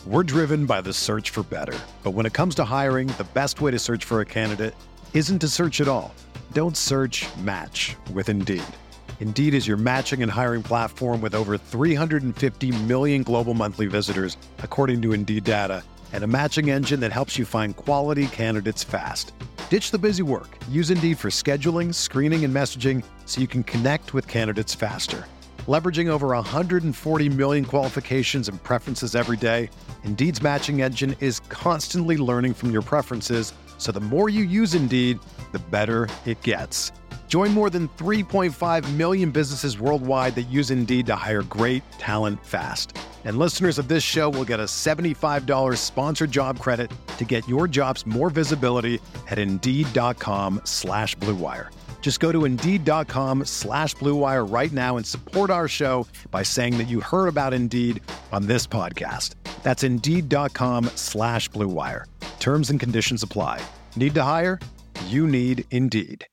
We're driven by the search for better. But when it comes to hiring, the best way to search for a candidate isn't to search at all. Don't search, match with Indeed. Indeed is your matching and hiring platform with over 350 million global monthly visitors, according to Indeed data, and a matching engine that helps you find quality candidates fast. Ditch the busy work. Use Indeed for scheduling, screening, and messaging so you can connect with candidates faster. Leveraging over 140 million qualifications and preferences every day, Indeed's matching engine is constantly learning from your preferences, so the more you use Indeed, the better it gets. Join more than 3.5 million businesses worldwide that use Indeed to hire great talent fast. And listeners of this show will get a $75 sponsored job credit to get your jobs more visibility at Indeed.com/Blue Wire. Just go to Indeed.com/Blue Wire right now and support our show by saying that you heard about Indeed on this podcast. That's Indeed.com/Blue Wire. Terms and conditions apply. Need to hire? You need Indeed.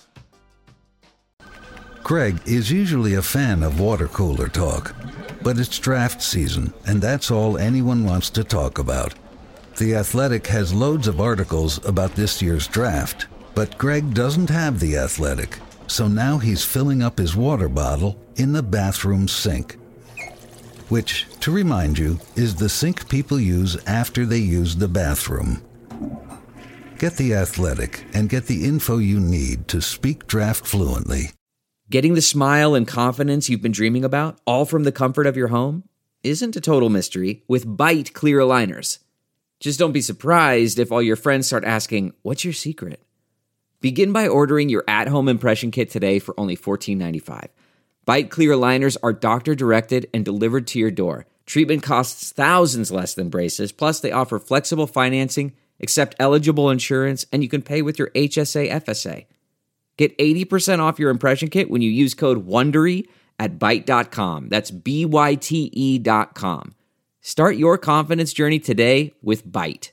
Craig is usually a fan of water cooler talk, but it's draft season, and that's all anyone wants to talk about. The Athletic has loads of articles about this year's draft, but Greg doesn't have The Athletic, so now he's filling up his water bottle in the bathroom sink. Which, to remind you, is the sink people use after they use the bathroom. Get The Athletic and get the info you need to speak draft fluently. Getting the smile and confidence you've been dreaming about, all from the comfort of your home, isn't a total mystery with Byte clear aligners. Just don't be surprised if all your friends start asking, "What's your secret?" Begin by ordering your at-home impression kit today for only $14.95. Byte clear aligners are doctor-directed and delivered to your door. Treatment costs thousands less than braces, plus they offer flexible financing, accept eligible insurance, and you can pay with your HSA FSA. Get 80% off your impression kit when you use code WONDERY at Byte.com. That's BYTE.com. Start your confidence journey today with Byte.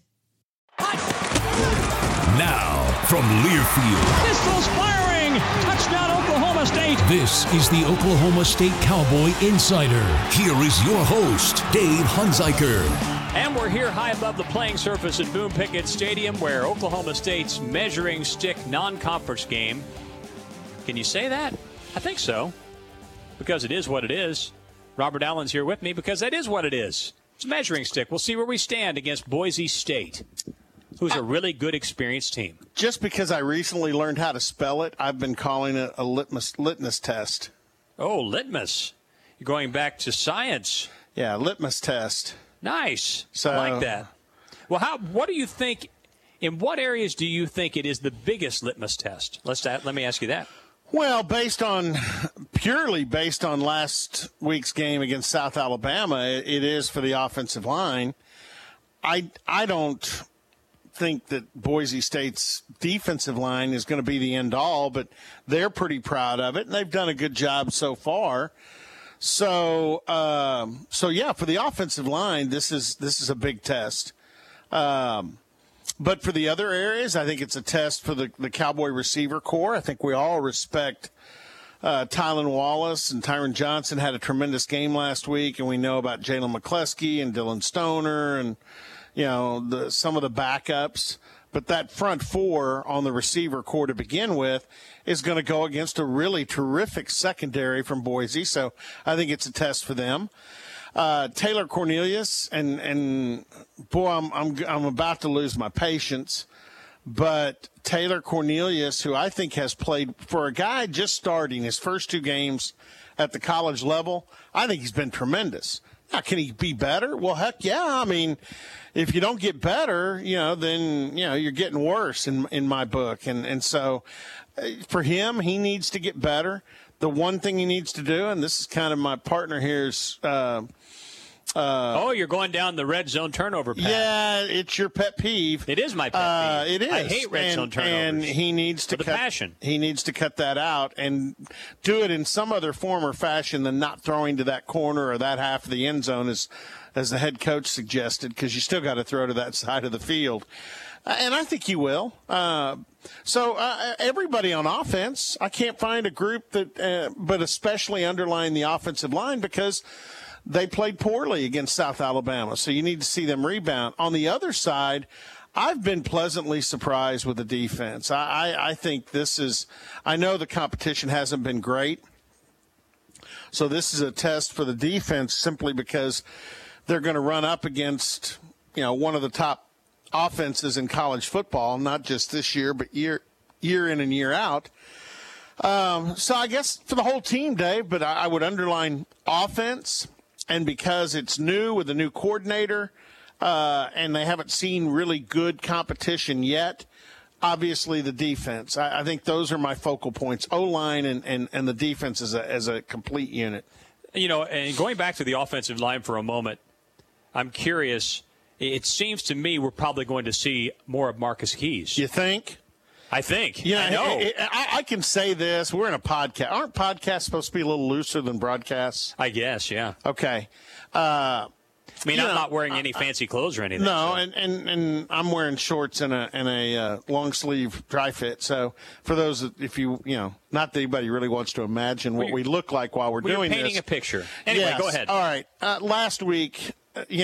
Now, from Learfield. Pistols firing! Touchdown, Oklahoma State! This is the Oklahoma State Cowboy Insider. Here is your host, Dave Hunziker. And we're here high above the playing surface at Boone Pickett Stadium, where Oklahoma State's measuring stick non-conference game. Can you say that? I think so, because it is what it is. Robert Allen's here with me because that is what it is. It's a measuring stick. We'll see where we stand against Boise State, who's a really good, experienced team. Just because I recently learned how to spell it, I've been calling it a litmus test. Oh, litmus. You're going back to science. Yeah, litmus test. Nice. So, I like that. Well, what do you think, in what areas do you think it is the biggest litmus test? Let me ask you that. Well, purely based on last week's game against South Alabama, it is for the offensive line. I don't think that Boise State's defensive line is going to be the end all, but they're pretty proud of it, and they've done a good job so far. So yeah, for the offensive line, this is a big test. But for the other areas, I think it's a test for the Cowboy receiver core. I think we all respect Tylan Wallace, and Tyron Johnson had a tremendous game last week, and we know about Jalen McCleskey and Dylan Stoner and, some of the backups. But that front four on the receiver core to begin with is going to go against a really terrific secondary from Boise. So I think it's a test for them. Taylor Cornelius, and boy, I'm about to lose my patience. But Taylor Cornelius, who I think has played, for a guy just starting his first two games at the college level, I think he's been tremendous. Now, can he be better? Well, heck yeah. I mean, if you don't get better, then, you're getting worse in my book. And so for him, he needs to get better. The one thing he needs to do, and this is kind of my partner here's you're going down the red zone turnover path. Yeah, it's your pet peeve. It is my pet peeve. It is. I hate red zone turnovers. And he needs to He needs to cut that out and do it in some other form or fashion than not throwing to that corner or that half of the end zone, as the head coach suggested, because you still got to throw to that side of the field. And I think he will. So everybody on offense, I can't find a group that, but especially underlying the offensive line, because they played poorly against South Alabama, so you need to see them rebound. On the other side, I've been pleasantly surprised with the defense. I think this is – I know the competition hasn't been great, so this is a test for the defense simply because they're going to run up against, one of the top offenses in college football, not just this year, but year in and year out. So I guess for the whole team, Dave, but I would underline offense, and because it's new with a new coordinator and they haven't seen really good competition yet, obviously the defense. I think those are my focal points, O-line and the defense as a complete unit. And going back to the offensive line for a moment, I'm curious. It seems to me we're probably going to see more of Marcus Keys. You think? I think. Yeah, I know. I can say this. We're in a podcast. Aren't podcasts supposed to be a little looser than broadcasts? I guess, yeah. Okay. I'm not wearing any fancy clothes or anything. No, so. and I'm wearing shorts and a long sleeve dry fit. So for those, if not that anybody really wants to imagine what we look like while we're doing this. You're painting a picture. Anyway, yes. Go ahead. All right. Last week,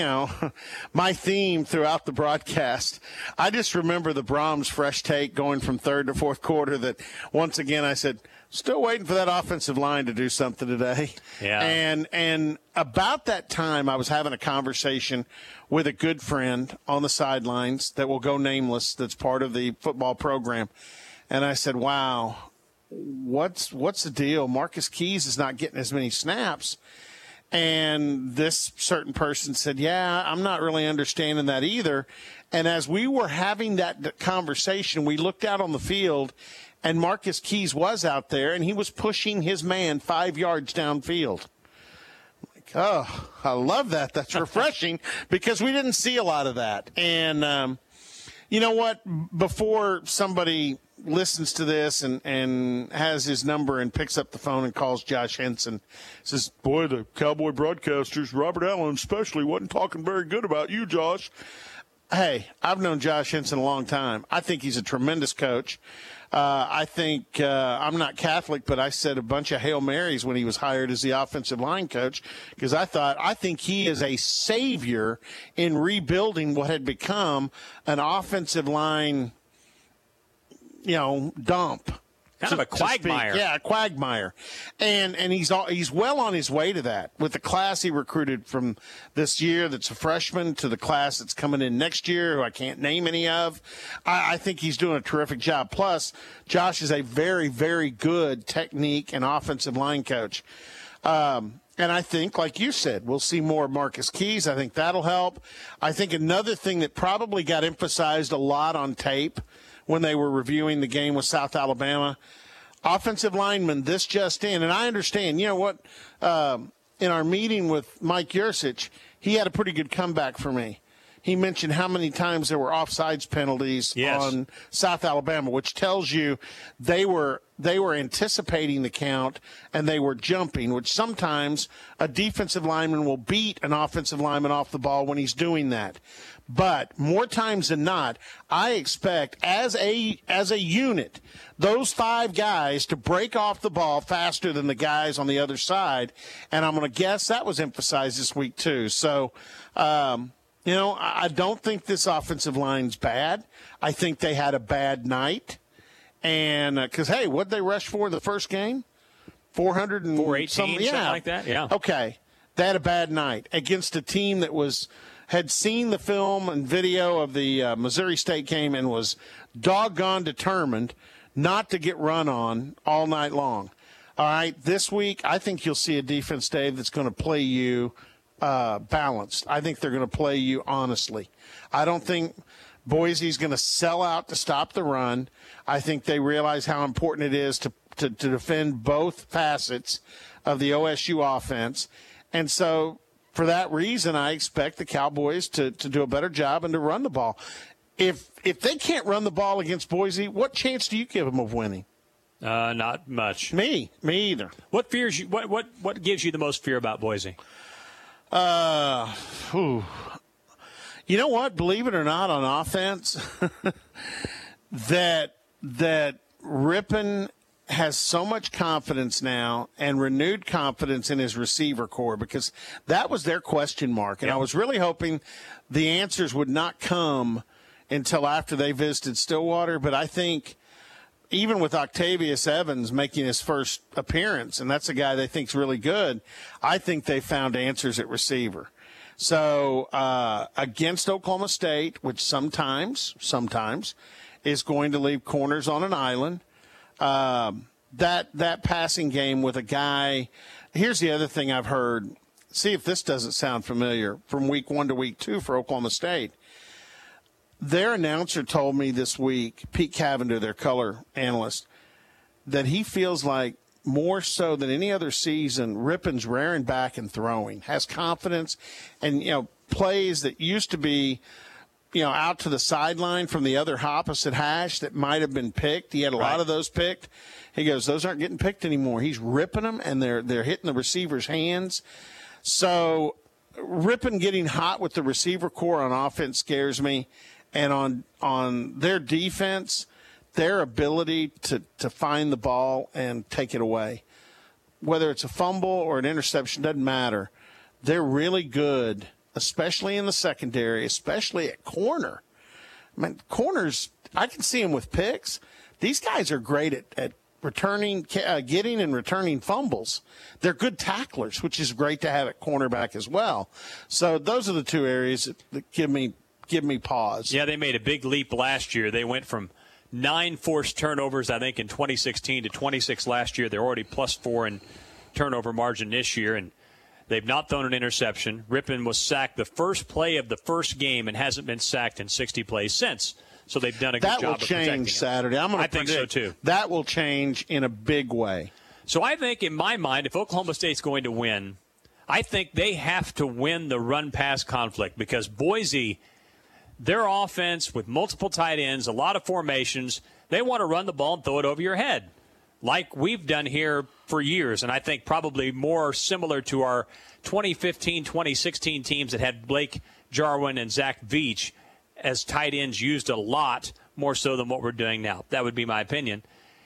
my theme throughout the broadcast, I just remember the Brahms fresh take going from third to fourth quarter that once again I said, still waiting for that offensive line to do something today. Yeah. And about that time, I was having a conversation with a good friend on the sidelines that will go nameless, that's part of the football program. And I said, wow, what's the deal? Marcus Keys is not getting as many snaps. And this certain person said, yeah, I'm not really understanding that either. And as we were having that conversation, we looked out on the field, and Marcus Keys was out there, and he was pushing his man 5 yards downfield. Like, oh, I love that. That's refreshing because we didn't see a lot of that. And you know what? Before somebody listens to this and has his number and picks up the phone and calls Josh Henson, says, boy, the Cowboy broadcasters, Robert Allen especially, wasn't talking very good about you, Josh. Hey, I've known Josh Henson a long time. I think he's a tremendous coach. I think I'm not Catholic, but I said a bunch of Hail Marys when he was hired as the offensive line coach because I think he is a savior in rebuilding what had become an offensive line dump. Kind of a quagmire. Yeah, a quagmire. And he's well on his way to that with the class he recruited from this year that's a freshman to the class that's coming in next year, who I can't name any of. I think he's doing a terrific job. Plus, Josh is a very, very good technique and offensive line coach. And I think, like you said, we'll see more of Marcus Keys. I think that'll help. I think another thing that probably got emphasized a lot on tape when they were reviewing the game with South Alabama, offensive lineman, this just in. And I understand, in our meeting with Mike Yursich, he had a pretty good comeback for me. He mentioned how many times there were offsides penalties on South Alabama, which tells you they were anticipating the count and they were jumping, which sometimes a defensive lineman will beat an offensive lineman off the ball when he's doing that. But more times than not, I expect as a unit, those five guys to break off the ball faster than the guys on the other side. And I'm going to guess that was emphasized this week too. So, I don't think this offensive line's bad. I think they had a bad night. And because, hey, what'd they rush for in the first game? 418, something like that. Yeah. Okay. They had a bad night against a team that had seen the film and video of the Missouri State game and was doggone determined not to get run on all night long. All right, this week I think you'll see a defense, Dave, that's going to play you balanced. I think they're going to play you honestly. I don't think Boise's going to sell out to stop the run. I think they realize how important it is to defend both facets of the OSU offense. And so for that reason, I expect the Cowboys to do a better job and to run the ball. If they can't run the ball against Boise, what chance do you give them of winning? Not much. Me either. What fears you? What gives you the most fear about Boise? You know what? Believe it or not, on offense, that Rippon has so much confidence now and renewed confidence in his receiver core, because that was their question mark. And I was really hoping the answers would not come until after they visited Stillwater. But I think even with Octavius Evans making his first appearance, and that's a guy they think is really good, I think they found answers at receiver. So against Oklahoma State, which sometimes is going to leave corners on an island, that passing game with a guy. Here's the other thing I've heard. See if this doesn't sound familiar from week 1 to week 2 for Oklahoma State. Their announcer told me this week, Pete Cavender, their color analyst, that he feels like more so than any other season, Rippon's rearing back and throwing, has confidence, and plays that used to be out to the sideline from the other opposite hash that might have been picked. He had a lot of those picked. He goes, those aren't getting picked anymore. He's ripping them, and they're hitting the receiver's hands. So Rippon getting hot with the receiver core on offense scares me. And on their defense, their ability to find the ball and take it away, whether it's a fumble or an interception, doesn't matter. They're really good, especially in the secondary, especially at corner. I mean, corners, I can see them with picks. These guys are great at returning, getting and returning fumbles. They're good tacklers, which is great to have at cornerback as well. So those are the two areas that give me pause. Yeah, they made a big leap last year. They went from 9 forced turnovers, I think, in 2016 to 26 last year. They're already +4 in turnover margin this year, and they've not thrown an interception. Rippon was sacked the first play of the first game and hasn't been sacked in 60 plays since. So they've done a good job of protecting him. That will change Saturday. I think so, too. That will change in a big way. So I think, in my mind, if Oklahoma State's going to win, I think they have to win the run-pass conflict, because Boise, their offense with multiple tight ends, a lot of formations, they want to run the ball and throw it over your head like we've done here for years. And I think probably more similar to our 2015, 2016 teams that had Blake Jarwin and Zach Veach as tight ends used a lot more so than what we're doing now. That would be my opinion.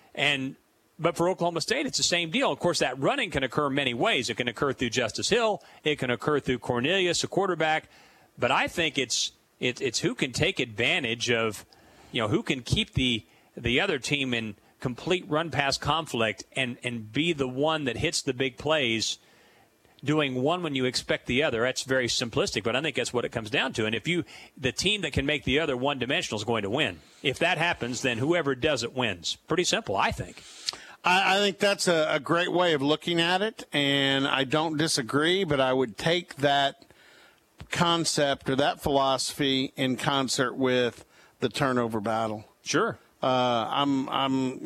But for Oklahoma State, it's the same deal. Of course, that running can occur many ways. It can occur through Justice Hill. It can occur through Cornelius, a quarterback. But I think it's who can take advantage of, who can keep the other team in complete run-pass conflict and be the one that hits the big plays, doing one when you expect the other. That's very simplistic, but I think that's what it comes down to. And if the team that can make the other one-dimensional is going to win. If that happens, then whoever does it wins. Pretty simple, I think. I think that's a great way of looking at it, and I don't disagree, but I would take that concept or that philosophy in concert with the turnover battle. Sure. When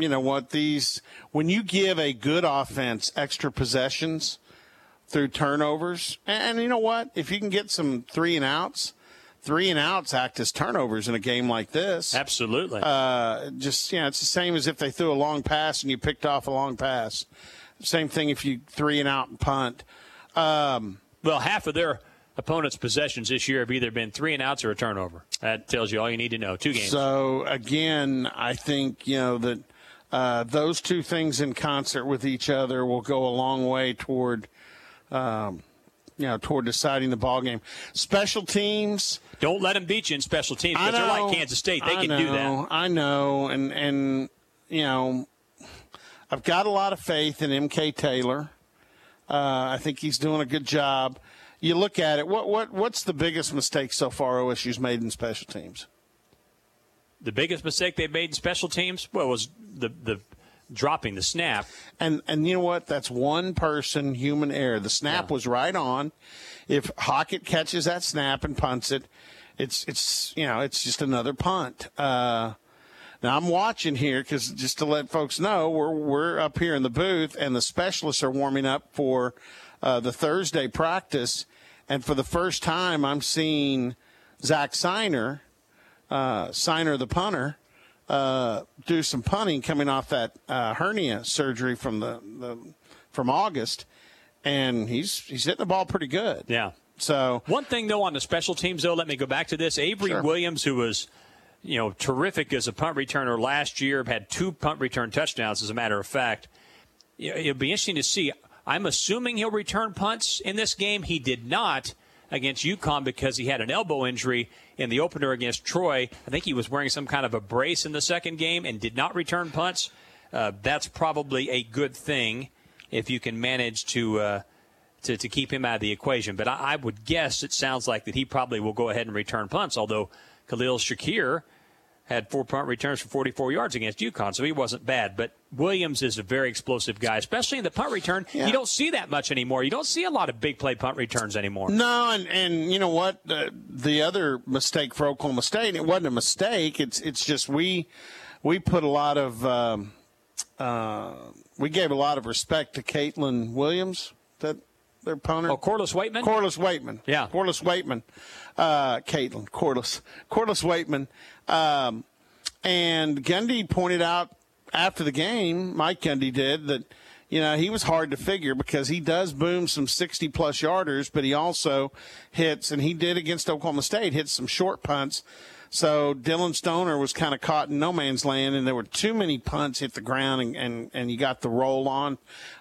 you give a good offense extra possessions through turnovers, and you know what? If you can get some 3 and outs act as turnovers in a game like this. Absolutely. It's the same as if they threw a long pass and you picked off a long pass. Same thing if you 3 and out and punt. Well, half of their opponents' possessions this year have either been 3 and outs or a turnover. That tells you all you need to know. 2 games. So, again, I think, that those two things in concert with each other will go a long way toward deciding the ball game. Special teams. Don't let them beat you in special teams, because they're like Kansas State. They can do that. I know. And I've got a lot of faith in M.K. Taylor. I think he's doing a good job. You look at it, what's the biggest mistake so far OSU's made in special teams? The biggest mistake they've made in special teams? Well, was the dropping the snap. And you know what? That's one person, human error. The snap was right on. If Hockett catches that snap and punts it, it's just another punt. Now I'm watching here because just to let folks know, we're up here in the booth and the specialists are warming up for the Thursday practice, and for the first time I'm seeing Zach Seiner the punter, do some punting coming off that hernia surgery from August, and he's hitting the ball pretty good. Yeah. So one thing though on the special teams though, let me go back to this. Avery Williams, who was terrific as a punt returner last year, had 2 punt return touchdowns, as a matter of fact. It'll be interesting to see. I'm assuming he'll return punts in this game. He did not against UConn because he had an elbow injury in the opener against Troy. I think he was wearing some kind of a brace in the second game and did not return punts. That's probably a good thing if you can manage to keep him out of the equation. But I would guess it sounds like that he probably will go ahead and return punts, although Khalil Shakir had 4 punt returns for 44 yards against UConn, so he wasn't bad. But Williams is a very explosive guy, especially in the punt return. Yeah. You don't see that much anymore. You don't see a lot of big play punt returns anymore. No, and you know what? The other mistake for Oklahoma State, it wasn't a mistake. It's just we put a lot of we gave a lot of respect to Caitlin Williams, that their punter. Oh, Corliss Waitman? Corliss Waitman. Yeah. Corliss Waitman. Caitlin. Corliss Waitman. And Gundy pointed out after the game, Mike Gundy did, that, he was hard to figure because he does boom some 60-plus yarders, but he also hits, and he did against Oklahoma State, hits some short punts. So Dylan Stoner was kind of caught in no man's land, and there were too many punts hit the ground, and you got the roll on.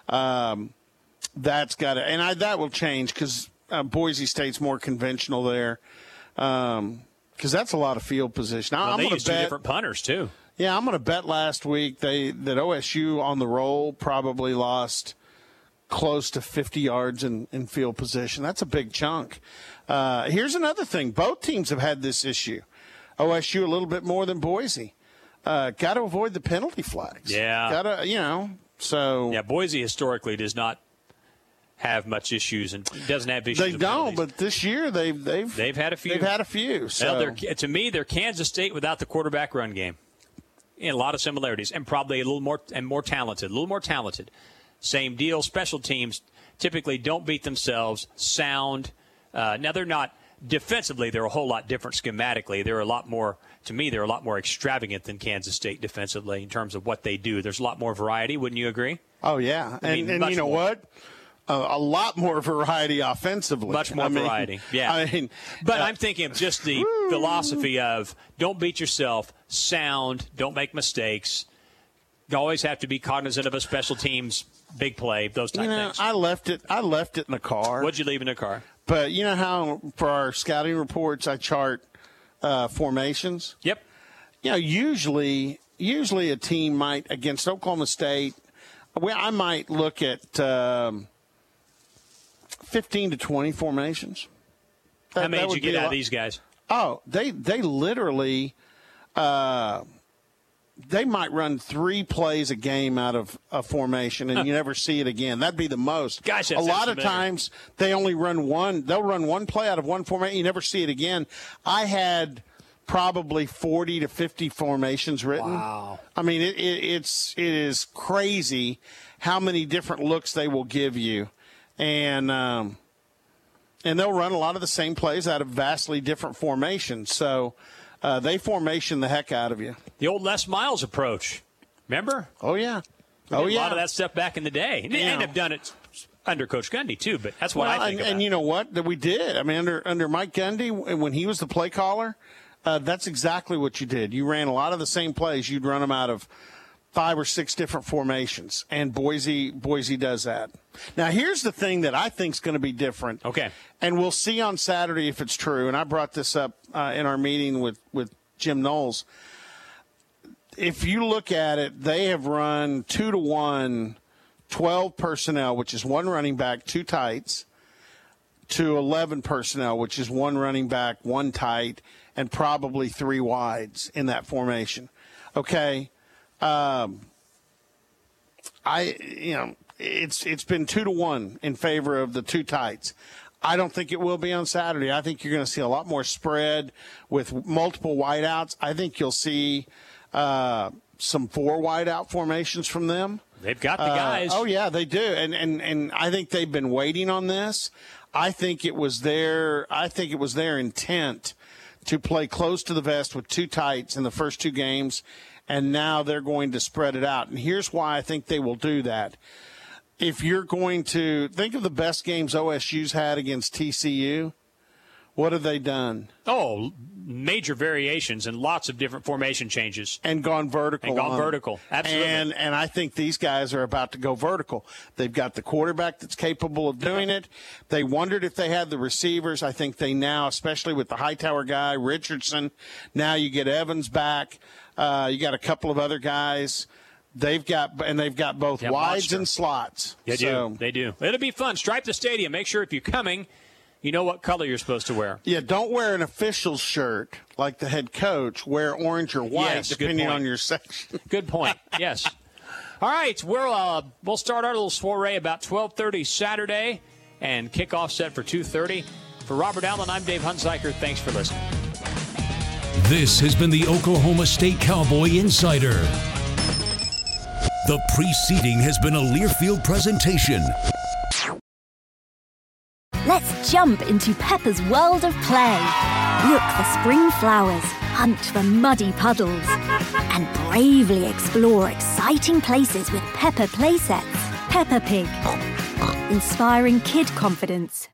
That's got to, and that will change because Boise State's more conventional there. Because that's a lot of field position. Well, they use 2 different punters, too. Yeah, I'm going to bet last week that OSU on the roll probably lost close to 50 yards in field position. That's a big chunk. Here's another thing. Both teams have had this issue. OSU a little bit more than Boise. Got to avoid the penalty flags. Yeah. Got to, so. Yeah, Boise historically does not have much issues and doesn't have issues. They don't, but this year they've had a few. They've had a few. So. Well, to me, they're Kansas State without the quarterback run game. In a lot of similarities, and probably a little more talented. Same deal. Special teams typically don't beat themselves. Sound. Now they're not defensively. They're a whole lot different schematically. They're a lot more. To me, they're a lot more extravagant than Kansas State defensively in terms of what they do. There's a lot more variety. Wouldn't you agree? Oh yeah, and you know what? A lot more variety offensively. Much more variety, yeah. But I'm thinking of just the philosophy of don't beat yourself, sound, don't make mistakes. You always have to be cognizant of a special team's big play, those type things. I left it in the car. What'd you leave in the car? But you know how for our scouting reports I chart formations? Yep. Usually a team might, against Oklahoma State, I might look at 15 to 20 formations. How many did you get out of these guys? Oh, they literally they might run 3 plays a game out of a formation, and you never see it again. That'd be the most. Gosh, a lot of times they only run one. They'll run 1 play out of 1 formation. You never see it again. I had probably 40 to 50 formations written. Wow. I mean, it is crazy how many different looks they will give you. And they'll run a lot of the same plays out of vastly different formations. So they formation the heck out of you. The old Les Miles approach. Remember? Oh, yeah. A lot of that stuff back in the day. And they have done it under Coach Gundy, too, but that's what I think about. And you know what? That we did. I mean, under Mike Gundy, when he was the play caller, that's exactly what you did. You ran a lot of the same plays. You'd run them out of 5 or 6 different formations, and Boise does that. Now, here's the thing that I think is going to be different. Okay. And we'll see on Saturday if it's true, and I brought this up in our meeting with Jim Knowles. If you look at it, they have run 2-to-1, 12 personnel, which is 1 running back, 2 tights, to 11 personnel, which is 1 running back, 1 tight, and probably 3 wides in that formation. Okay. It's been 2-to-1 in favor of the 2 tights. I don't think it will be on Saturday. I think you're going to see a lot more spread with multiple wideouts. I think you'll see some 4 wideout formations from them. They've got the guys. Oh yeah, they do, and I think they've been waiting on this. I think it was their intent to play close to the vest with 2 tights in the first 2 games. And now they're going to spread it out. And here's why I think they will do that. If you're going to think of the best games OSU's had against TCU, What have they done? Oh, major variations and lots of different formation changes. And gone vertical. Absolutely. And I think these guys are about to go vertical. They've got the quarterback that's capable of doing it. They wondered if they had the receivers. I think they now, especially with the Hightower guy, Richardson, now you get Evans back. You got a couple of other guys. They've got both wides and slots. They do. It'll be fun. Stripe the stadium. Make sure if you're coming, you know what color you're supposed to wear. Yeah, don't wear an official shirt like the head coach. Wear orange or white, depending on your section. Good point. Yes. All right, we'll start our little soiree about 12:30 Saturday and kickoff set for 2:30. For Robert Allen, I'm Dave Hunziker. Thanks for listening. This has been the Oklahoma State Cowboy Insider. The preceding has been a Learfield presentation. Let's jump into Peppa's world of play. Look for spring flowers, hunt for muddy puddles, and bravely explore exciting places with Peppa playsets. Peppa Pig, inspiring kid confidence.